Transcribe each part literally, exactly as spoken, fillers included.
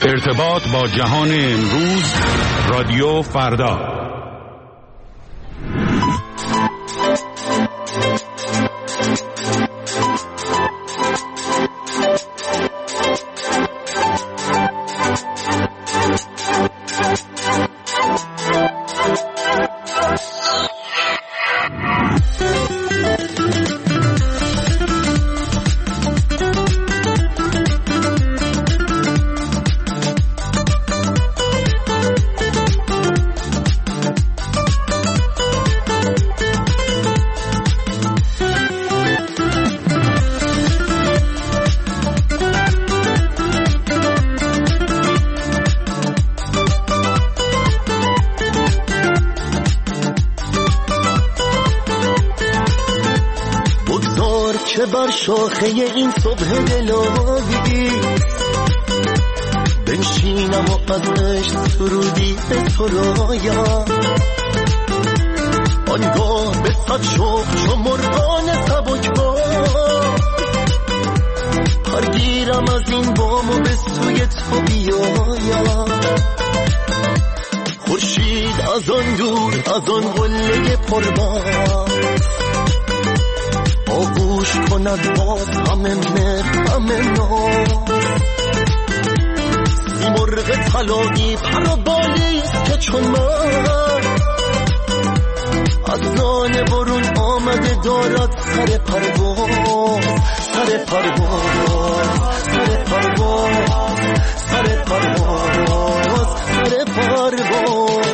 ارتباط با جهان امروز، رادیو فردا. شاخه این صبح دلایی بنشینم و ازش سرودی به تو رایم، آنگاه به صد شوق چو مرغان سبکبار پرگیرم از این بام و به سوی تو بیایم. خورشید از آن دور از آن قله پربار آغوش کند باز همه مهر همه ناز. مرغ طلایی پر و بالیست که چون من از دانه برون آمده دارد سر پرواز، سر پرواز، سر پرواز، سر پرواز، سر پرواز.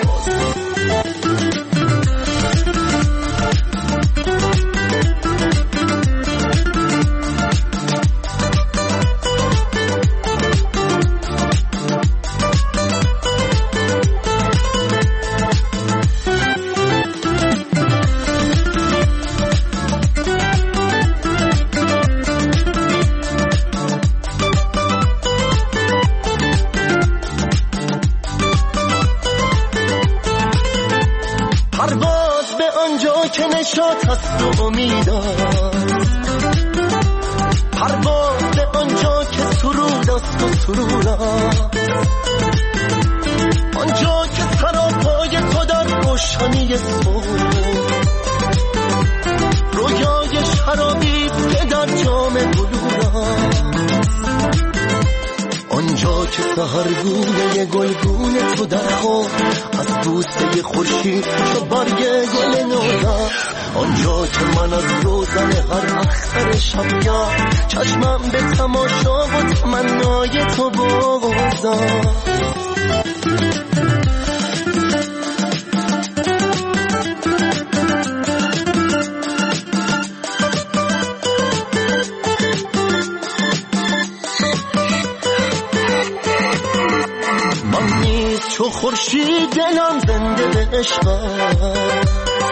نشاط هست و امید است، پرواز به آنجا که سرود است و سرور است، آنجا که سراپای تو در روشنی صبح رویای شرابی که در جام بلور است، آنجا که سحرگونه گلگونه تو در خواب از بوسه خورشید چو برگ گل نوزم، آنجا که من از روزن هر اختر شبگاه چشمم به تماشا و تمنای تو بازم. من نیز چو خورشید دلم زنده به عشقم،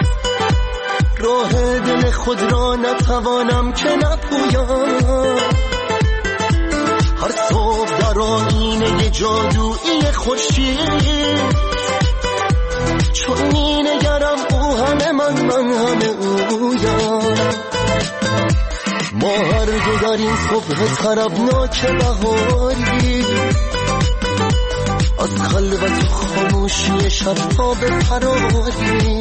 راه دل خود را نتوانم که نپویم. هر صبح در آینه جادویی خورشید چون می نگرم او همه من من همه اویم. ما هر دو در این صبح طربناک بهاری از خلوت و خاموشی شب تا به فراری،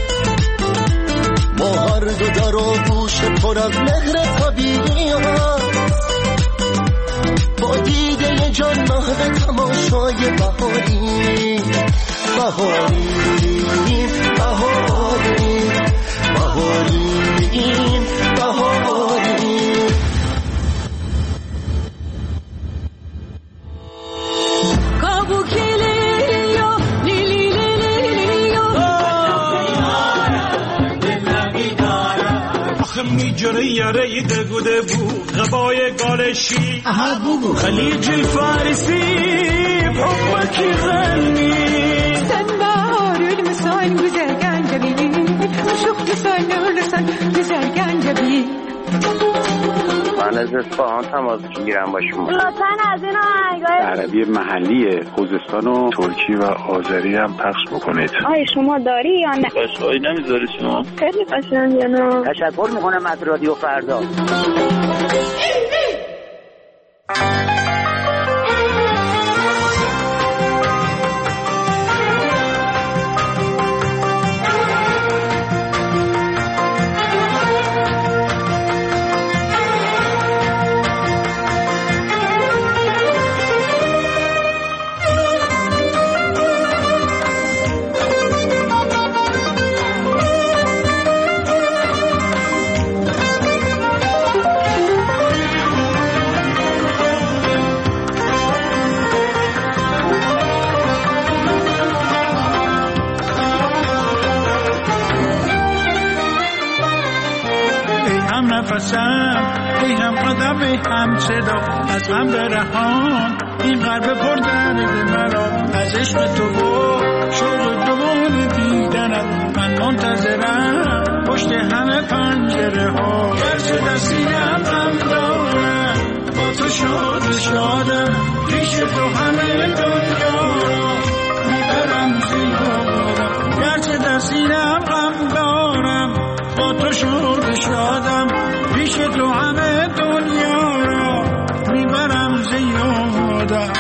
ما هر دو در آغوش پر از مهر طبیعی هست، با دیده جان محو تماشای بهاری بهاری بهاری بهاری بهاری. میجره یاره دگوده بود غبای گالشی خلیج فارسی حبکی غنی sen baharül misal güzel gencebi aşık misal ölürsen güzel gencebi. من از اصفهان تماس میگیرم با شما. لطفاً از این آهنگای عربی محلی خوزستان و ترکی و آذری هم پخش بکنید. آیا شما داری یا نه؟ قشقایی نمیذاری شما؟ خیلی قشنگه نه. تشکر میکنم از رادیو فردا. نفسم ای هم قدم ای هم صدا از من برهان این قلب پر درد مرا از عشق تو و شوق دوباره دیدنت من منتظرم پشت همه پنجره ها گرچه در سینه‌ام غم دارم با تو شاد شادم پیش تو همه دنیا را میبرم زیادم گرچه در سینه‌ام غم دارم با تو شاد شادم پیش تو همه دنیا را میبرم زیادم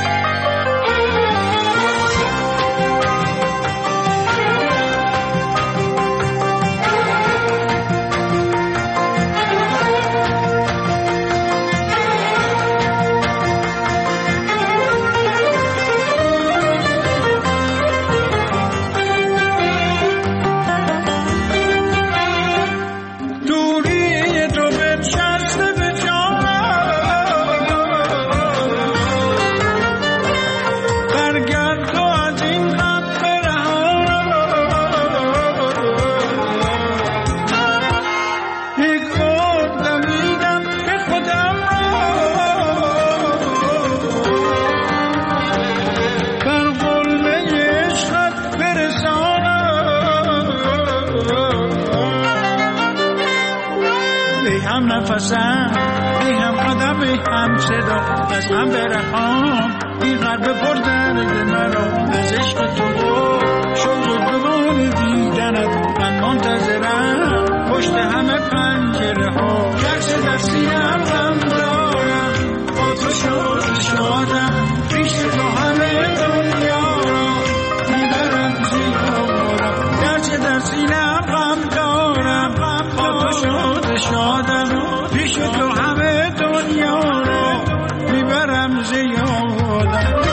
نفسم ای هم قدم ای هم صدا از من برهان این قلب پر درد مرا از عشق تو و شوق دوباره دیدنت من منتظرم پشت همه پنجره ها گرچه در سینه‌ام غم دارم با تو شاد شادم پیش تو همه دنیا را میبرم زیادم گرچه در سینه‌ام غم دارم با تو شاد شادم پیش تو همه دنیا را میبرم زیادم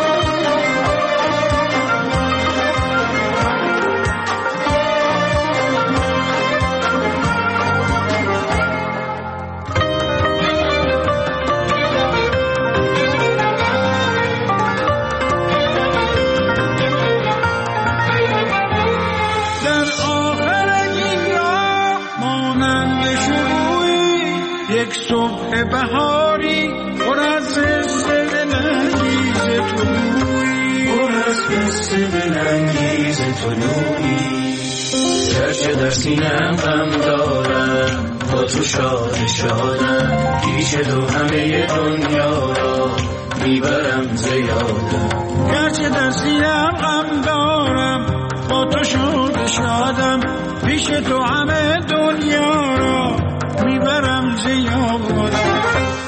یک صبح بهاری پر از قصه دلانگیز طلوعی پر از قصه دلانگیز طلوعی گرچه در سینه‌ام غم دارم با تو شاد شادم پیش تو همه دنیا را میبرم زیادم گرچه در سینه‌ام غم دارم با تو شاد شادم پیش تو همه دنیا را میبرم زیادم.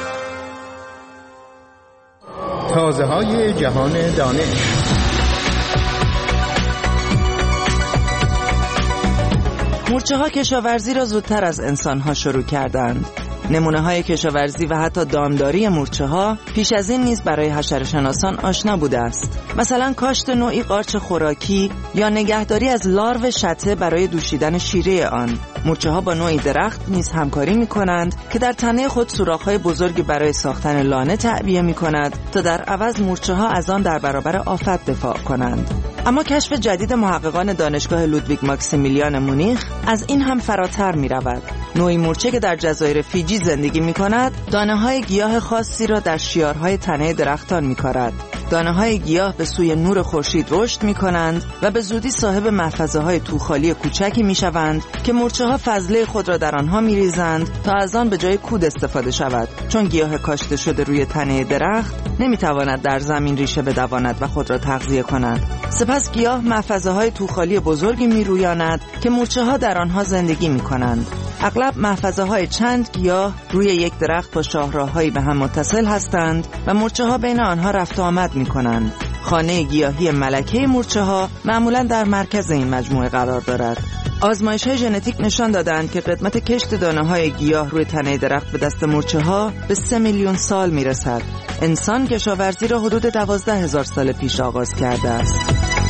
تازه های جهان دانش. مورچه ها کشاورزی را زودتر از انسان ها شروع کردند. نمونه های کشاورزی و حتی دامداری مورچه ها پیش از این نیز برای حشره‌شناسان آشنا بوده است. مثلا کاشت نوعی قارچ خوراکی یا نگهداری از لارو شته برای دوشیدن شیره آن. مورچه ها با نوعی درخت نیز همکاری می کنند که در تنه خود سوراخ‌های بزرگی برای ساختن لانه تعبیه می کند تا در عوض مورچه ها از آن در برابر آفت دفاع کنند. اما کشف جدید محققان دانشگاه لودویگ ماکسیمیلیان مونیخ از این هم فراتر می رود. نوعی مورچه که در جزایر فیجی زندگی می کند دانه‌های گیاه خاصی را در شیارهای تنه درختان می کارد. دانه‌های گیاه به سوی نور خورشید رشد می‌کنند و به زودی صاحب محفظه‌های توخالی کوچکی می‌شوند که مورچه‌ها فضله خود را در آنها می‌ریزند تا از آن به جای کود استفاده شود، چون گیاه کاشته شده روی تنه درخت نمی‌تواند در زمین ریشه بدواند و خود را تغذیه کند. سپس گیاه محفظه‌های توخالی بزرگی می‌رویاند که مورچه‌ها در آنها زندگی می‌کنند. اغلب محفظه‌های چند گیاه روی یک درخت با شاهراه‌هایی به هم متصل هستند و مورچه‌ها بین آنها رفت و آمد می‌کنند. خانه گیاهی ملکه مورچه‌ها معمولاً در مرکز این مجموعه قرار دارد. آزمایش‌های ژنتیک نشان دادند که قدمت کشت دانه‌های گیاه روی تنه درخت به دست مورچه‌ها به سه میلیون سال می‌رسد. انسان کشاورزی را حدود دوازده هزار سال پیش آغاز کرده است.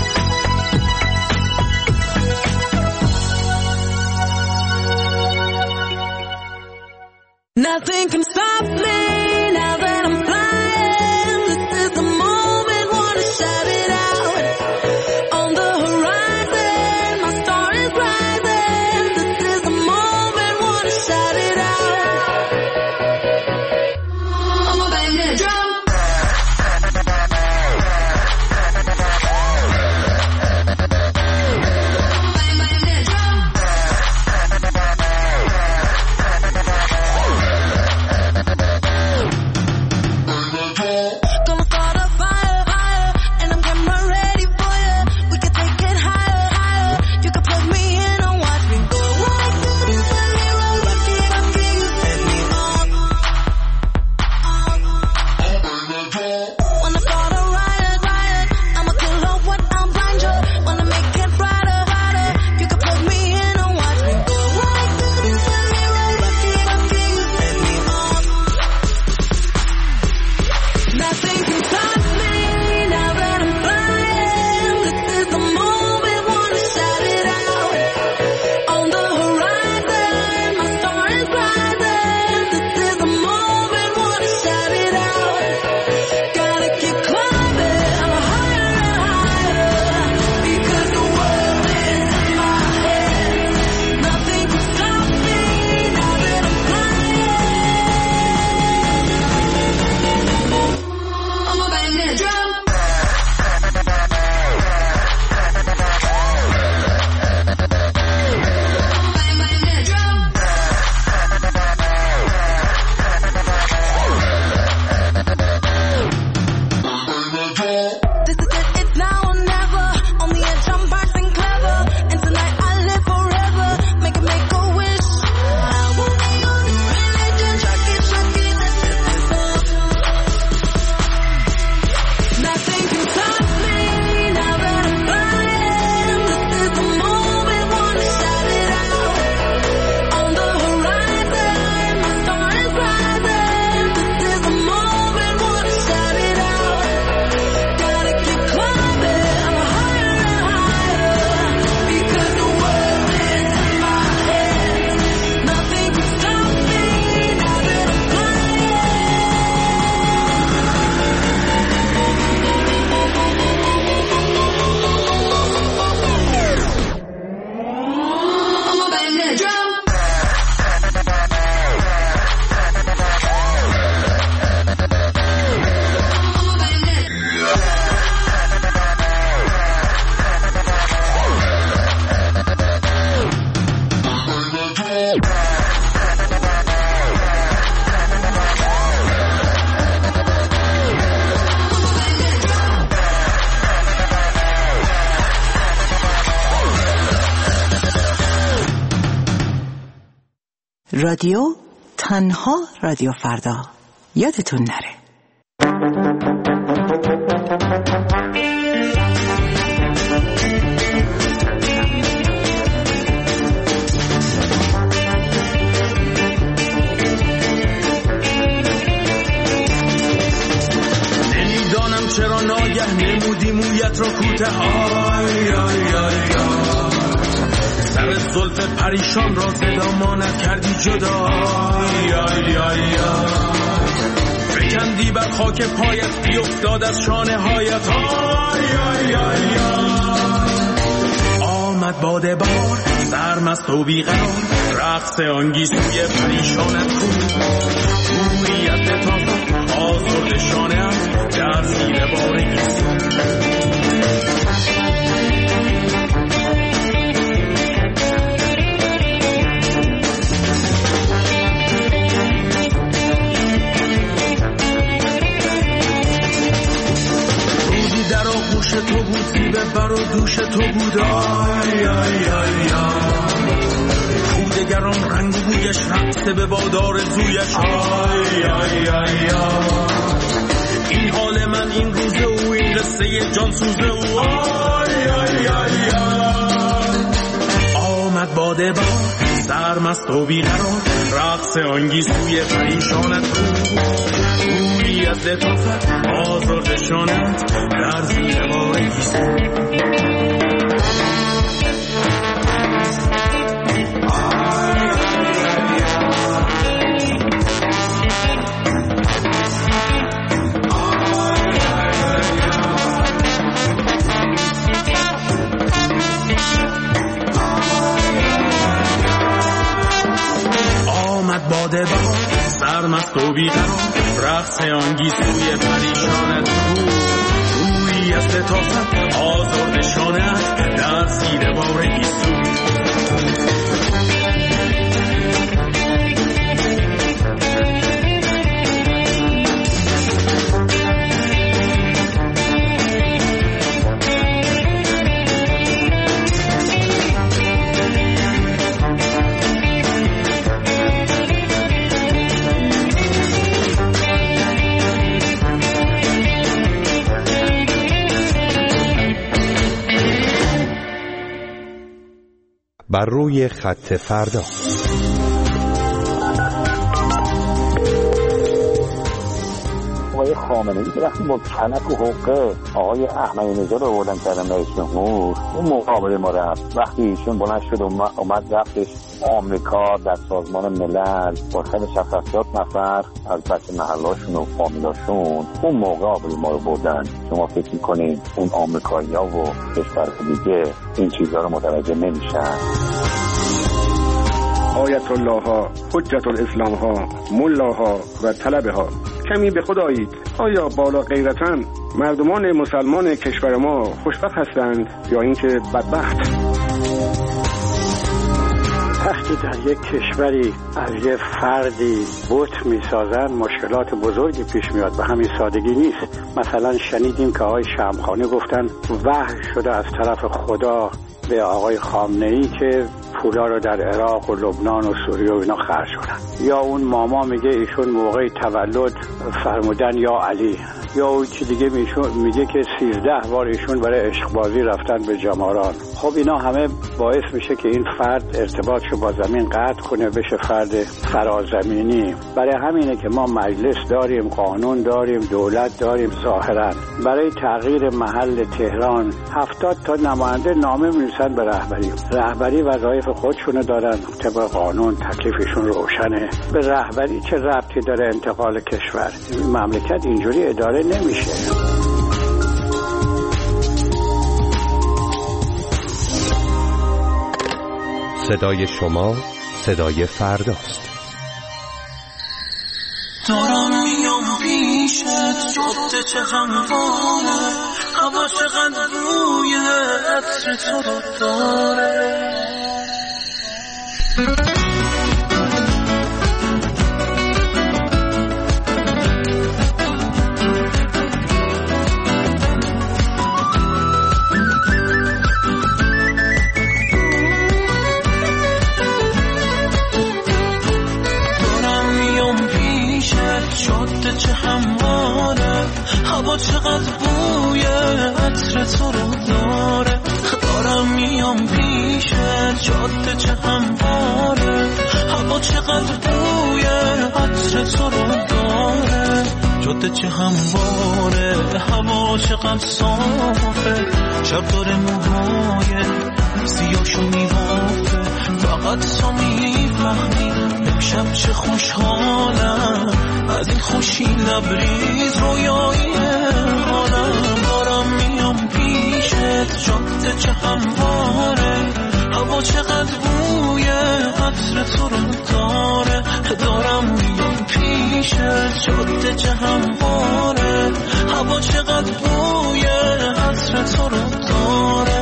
Nothing can stop me now that I'm flying. This is the moment, wanna shout it out. On the horizon, my star is rising. This is the moment, wanna shout it out. رادیو تنها رادیو فردا، یادتون نره. نمیدانم چرا ناگه نمودی مویت را کوته، آی آی آی آی سر زلف پریشان را زدامانت کردی جدا، آی آی آی فکندی بر خاک پایت بیفتاد از شانه هایت، آی آی آی آمد باده بار سرمست و بیقرار، رقص آنگیزوی پریشانت کن، گویی از لطافت آزرد شانه در زیر بار گیسون. دوش تو بود زیبه بر و دوش تو بود، آی آی آی کودگران رنگ و بویش رقص به بادار زویش، آی آی آی این حال من این روزه و این قصه جان سوزه و آی آی آی آمد باده با سرمست و بیقرار، رقص آنگیزوی پریشانت بود، گویی از لطافت آزرد شانت در زیر بار گیسون. آمد باده با سرمست و بیقرار، رقص آنگیزوی پریشانت بود، گویی از لطافت آزرد شانت در زیر بار گیسون. بر روی خط فردا. آقای خامنه‌ای که وقتی با کلک و حقه آقای احمدی نژاد رو آوردن کردن رئیس جمهور، اون مقابله ما رفت. وقتی ایشون بلند شد اومد رفتش آمریکا در سازمان ملل با خیلی شصت هفتاد نفر از بچه محلاشون و فامیلاشون، اون موقع آقای ما رو بردن. شما فکر می‌کنید اون آمریکایی‌ها و کشور دیگه این چیزها رو متوجه نمیشن؟ آیت الله ها، حجت الاسلام ها، ملاها و طلبه ها کمی به خود آیید. آیا بالا غیرتاً مردمان مسلمان کشور ما خوشبخت هستند یا اینکه بدبخت؟ وقتی در یک کشوری از یک فردی بت میسازن مشکلات بزرگی پیش میاد. به همین سادگی نیست. مثلا شنیدیم که آقای شمخانی گفتن وحی شده از طرف خدا به آقای خامنه‌ای که پولا رو در عراق و لبنان و سوریه و اینا خرج کنن. یا اون ماما میگه ایشون موقع تولد فرمودن یا علی. یا اون چی دیگه میگه که سیزده بار ایشون برای عشقبازی رفتن به جماران. خب اینا همه باعث میشه که این فرد ارتباطشو با زمین قطع کنه، بشه فرد فرازمینی. برای همینه که ما مجلس داریم، قانون داریم، دولت داریم. ظاهرا برای تغییر محل تهران هفتاد تا نماینده نامه می‌نویسن به رهبری. رهبری وظایف خودشونو دارن، طبق قانون تکلیفشون روشنه. به رهبری چه ربطی داره انتقال کشور؟ این مملکت اینجوری اداره نمیشه. صدای شما صدای فرداست. دارم میام پیشت جاده چه همواره، هوا چقدر روی عطر تو رو داره. جاده چه همواره، هوا چقدر بوی عطر تو رو داره. دارم میام پیشت جاده چه همواره، هوا چقدر بوی عطر تو رو داره. جاده چه همواره، هوا چقدر صافه، شب داره موهای سیاشو میبافه. فقط تو میفهمی امشب چه خوشحالم، از این خوشی لبریز رویایی حالم. دارم میام پیشت جاده چه همواره، هوا چقدر بوی عطر تو رو داره. دارم میام پیشت جاده چه همواره، هوا چقدر بوی عطر تو رو داره.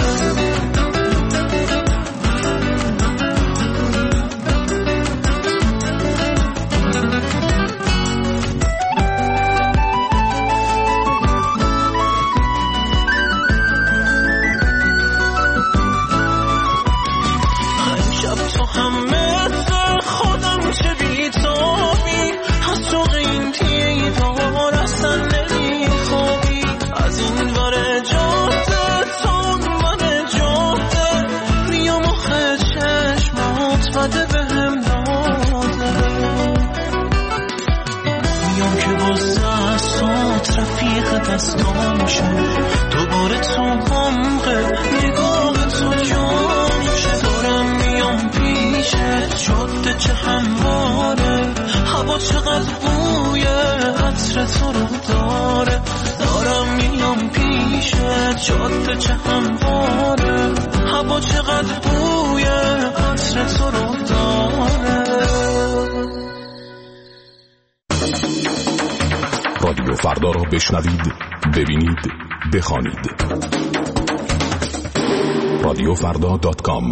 دستامشون دوباره تو غمقه نگاه تو جامشه. دارم میام پیشت جاده چه همواره، هوا چقدر بوی عطر تو رو داره. دارم میام پیشت جاده چه همواره، هوا چقدر بوی عطر تو رو داره. رادیو فردا را بشنوید، ببینید، بخوانید. رادیو فردا دات کام.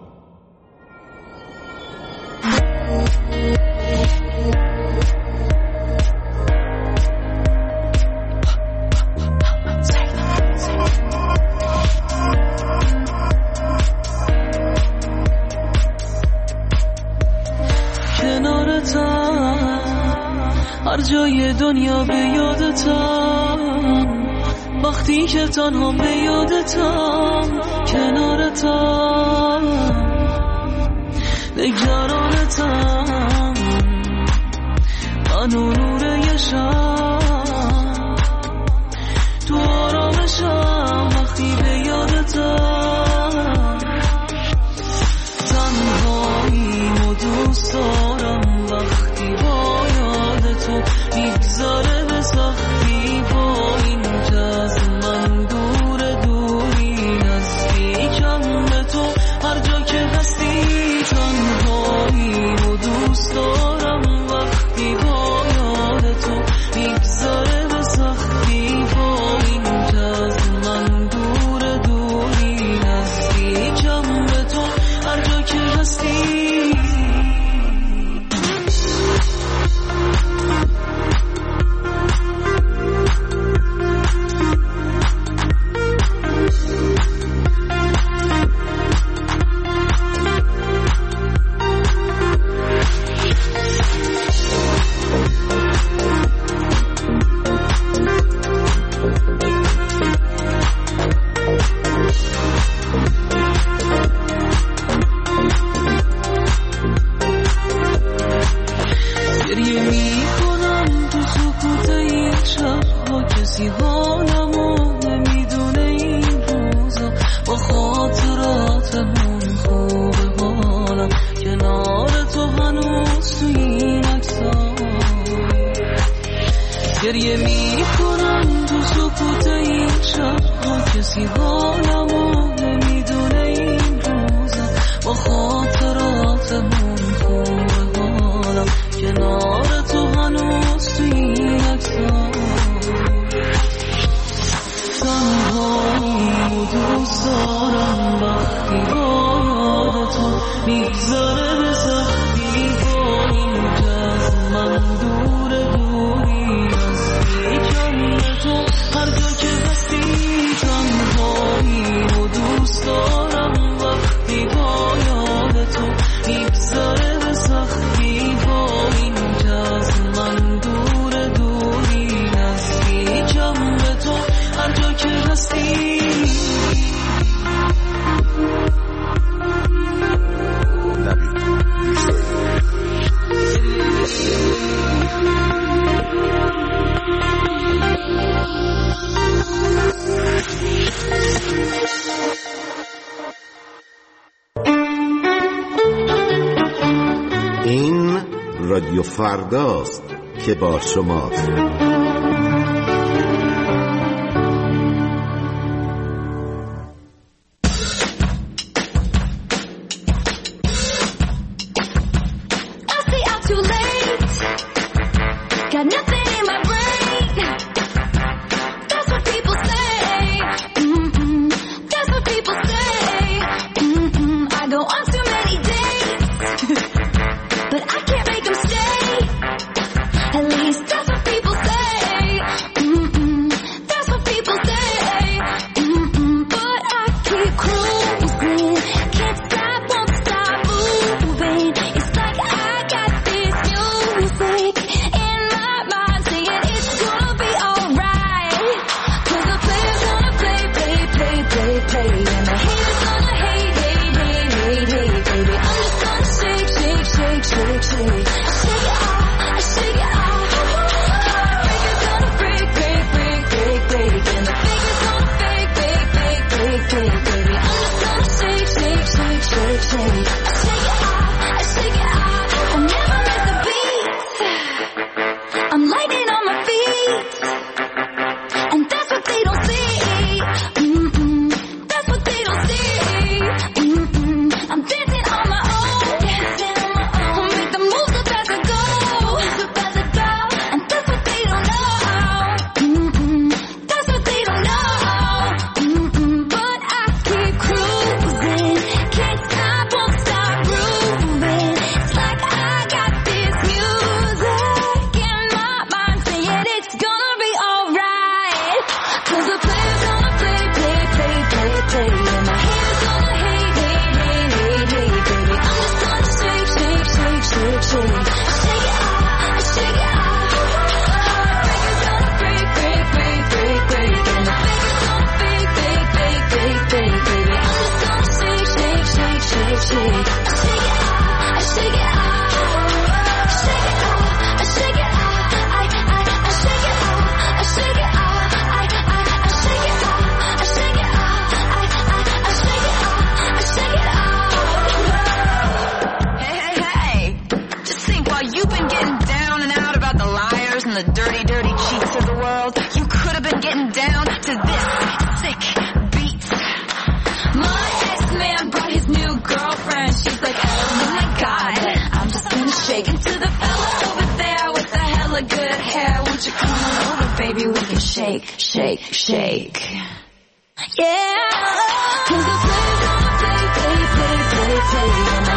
هر جای دنیا به یادتم، وقتی که تنها به یادتم، کنارتم نگرانتم، من و نور یه شب تو آرامشم، وقتی به یادتم، تنهاییم و دوست دارم، وقتی با یاد تو میگذاره به سختی، با این که از من دور دوری، نزدیکم به تو هر جا که هستی، تنهاییم و دوست دارم، وقتی با یاد تو کسی حالمو نمیدونه این روزا با خاطراتمون خوبه حالم کنار تو هنوز تو این عکس‌ها گریه میکنم تو سکوت این شب‌ها کسی حالمو نمیدونه این روزا با خاطراتمون خوبه حالم کنار تو هنوز تو این عکس‌ها تنهاییم و دوست دارم وقتی با یاد تو میگذره به سختی با این جز من دور دوری هستی کم تو هر جا که هستی تنهاییم و دوست دارم وقتی با یاد تو میگذره به سختی با این جز من دور دوری هستی کم تو هر جا که هستی این رادیو فرداست که با شماست.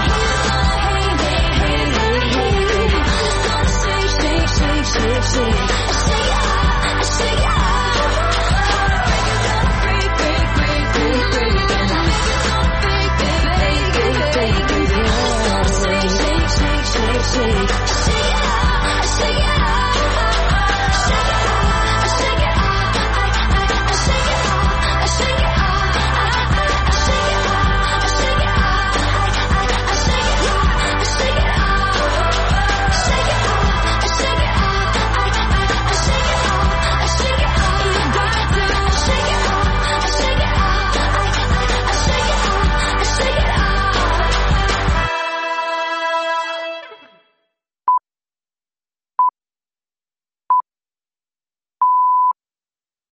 Shake,